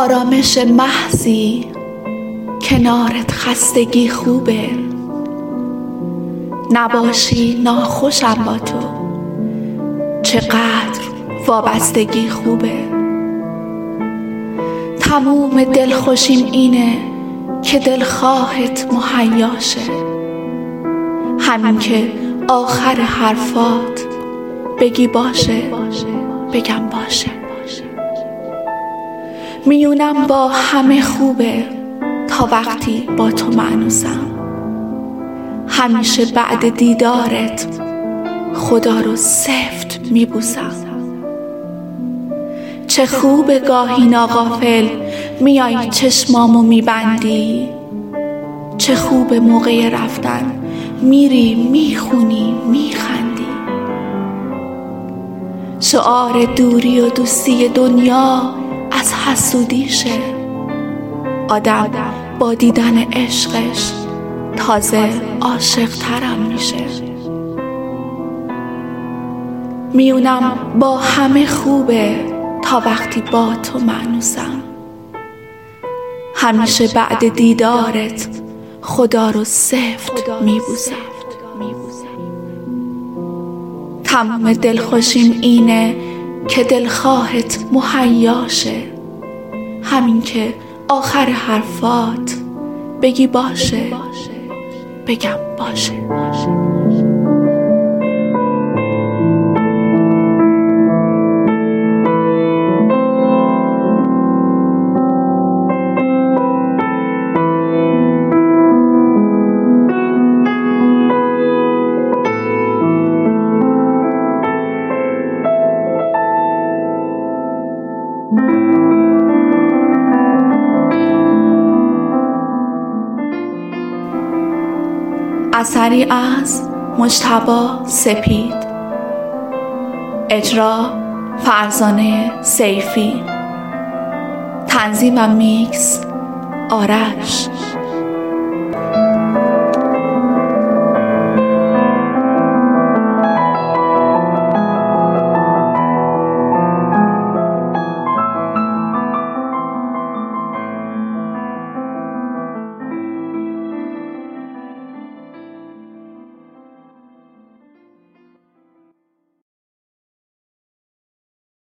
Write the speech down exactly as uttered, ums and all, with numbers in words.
آرامش محضی کنارت خستگی خوبه، نباشی ناخوشم با تو چقدر وابستگی خوبه. تموم دلخوشیم اینه که دلخواهت مهیاشه، همین که آخر حرفات بگی باشه بگم باشه. میونم با همه خوبه تا وقتی با تو مانوسم، همیشه بعد دیدارت خدا رو سفت میبوسم. چه خوب گاهی ناغافل میای چشمامو میبندی، چه خوب موقع رفتن میری میخونی میخندی. شعار دوری و دوستی دنیا از حسودیشه، آدم با دیدن عشقش تازه عاشق ترم میشه. میونم با همه خوبه تا وقتی با تو مانوسم، همیشه بعد دیدارت خدا رو سفت میبوسم. تمام دلخوشیم اینه که دلخواهت مهیاشه، همین که آخر حرفات بگی باشه بگم باشه. اثری از مجتبی سپید، اجرا فرزانه سیفی، تنظیم و میکس آرش.